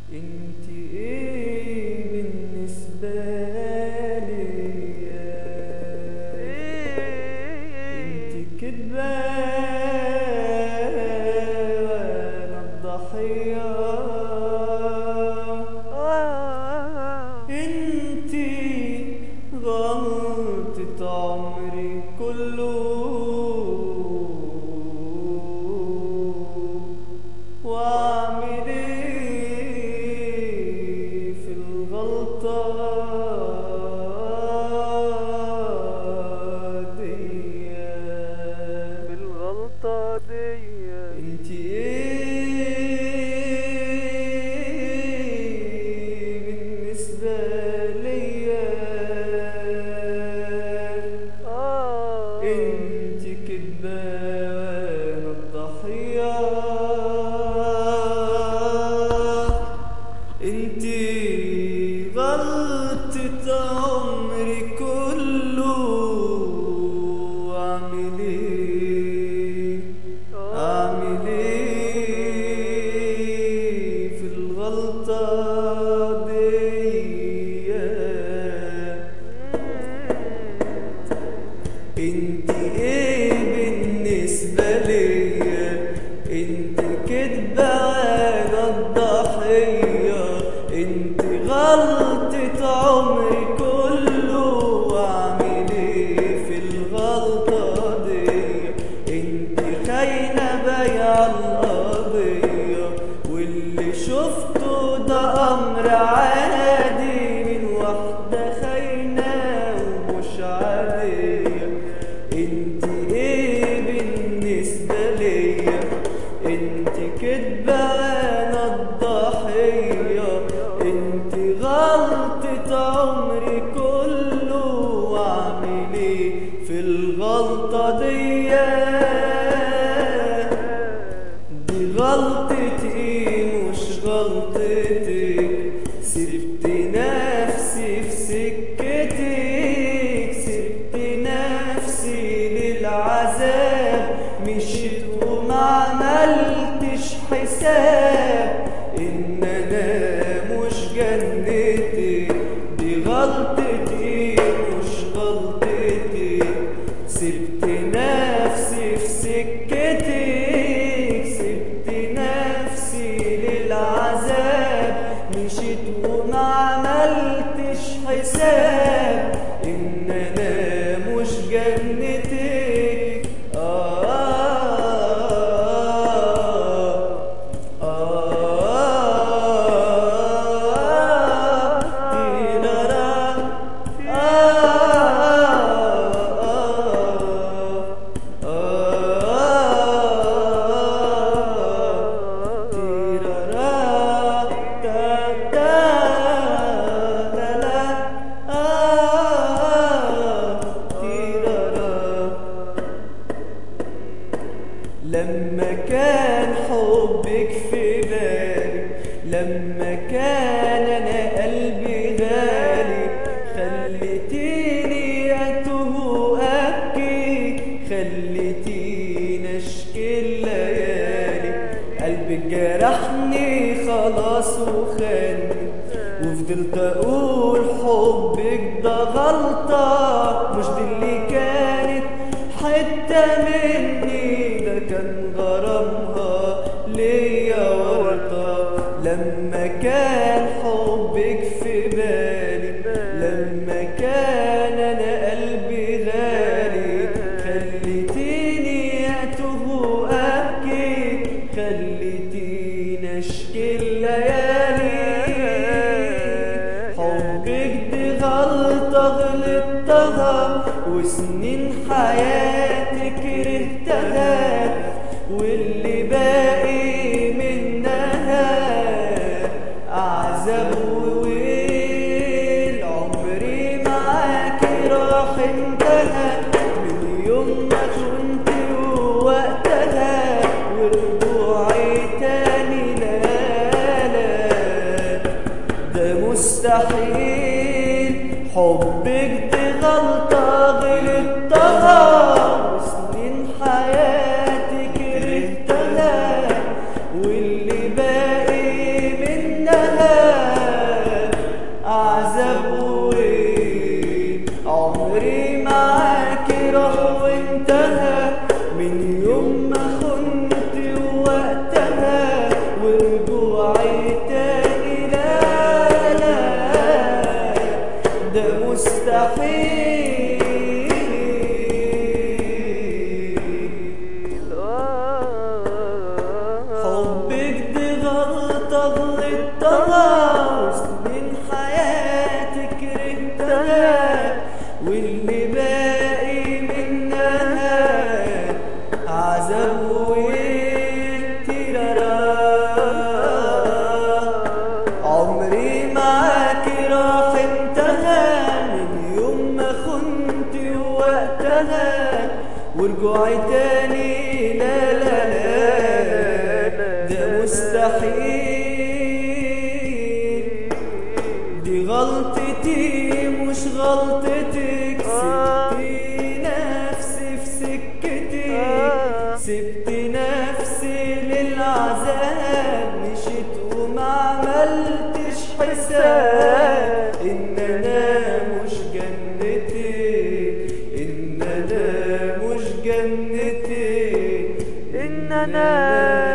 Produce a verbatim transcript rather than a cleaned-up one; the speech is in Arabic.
انت ايه بالنسبة ليا؟ انت كدبة وانا الضحية. انت غلطة عمري كله، واعمل ايه في الغلطة دي؟ بالغلطة دي انت ايه بالنسبة ليا؟ آه انت كدبة وانا الضحية. انت غلطة عمري كله، اعمل ايه اعمل ايه في الغلطة دي؟ انت ايه بالنسبة ليا؟ انت كدبة وانا الضحية. انت غلطة عمري كله، واعمل ايه في الغلطة دي؟ انت خاينة بايعة القضية، واللي شفته ده امر عادي من واحدة خاينة ومش عادية. انت ايه بالنسبة ليا؟ انت كدبة وانا الضحية. انت غلطة عمري كله، واعمل ايه في الغلطة دي؟ دي غلطتي مش غلطتك، سبت نفسي في سكتك، سبت نفسي للعذاب، مشيت وما عملتش حساب ان انا مش جنتك. دي غلطتي مش غلطتك، سبت نفسي في سكتك، سبت نفسي للعذاب، مشيت وما عملتش حساب ان انا مش جنتك. آه آه آه تيرارا. لما كان حبك في بالي، لما كان انا قلبي غالي، خليتيني اتوه ابكي، خليتيني اشكي الليالي. قلبك جرحني خلاص وخاني، وفضلت اقول حبك ده غلطة، مش دي اللي كانت حتة مني، ده كان غرامها ليا ورطة. لما كان حبك في بالي، لما كان انا قلبي غالي، خليتيني اتوه ابكي، خليتيني اشكي الليالي. حبك دي غلطة غلطتها، وسنين حياتي كرهتها، واللي باقي منها عذاب وويل. عمري معاكي راح انتهى من يوم ما كنت ووقتها، ورجوعي تاني لا لا ده مستحيل. حبك دي غلطة غلطتها، وسنين حياتي كرهتها، واللي باقي منها وانتهى عذاب وويل. عمري معاك راح وانتهى من يوم ما خنت ووقتها ورجوعي تاني لا لا ده مستحيل. حبك دي غلطة غلطتها وسنين حياتي كرهتها واللي باقي منها عذاب وويل. تيرارا عمري معاك راح انتهى من يوم ما خنت ووقتها ورجوعي تاني لا لا ده مستحيل. دي غلطتي مش غلطتك سبتي نفسي في سكتي سبت نفسي للعذاب مشيت وما عملتش حساب ان انا مش جنتي ان انا مش جنتي ان انا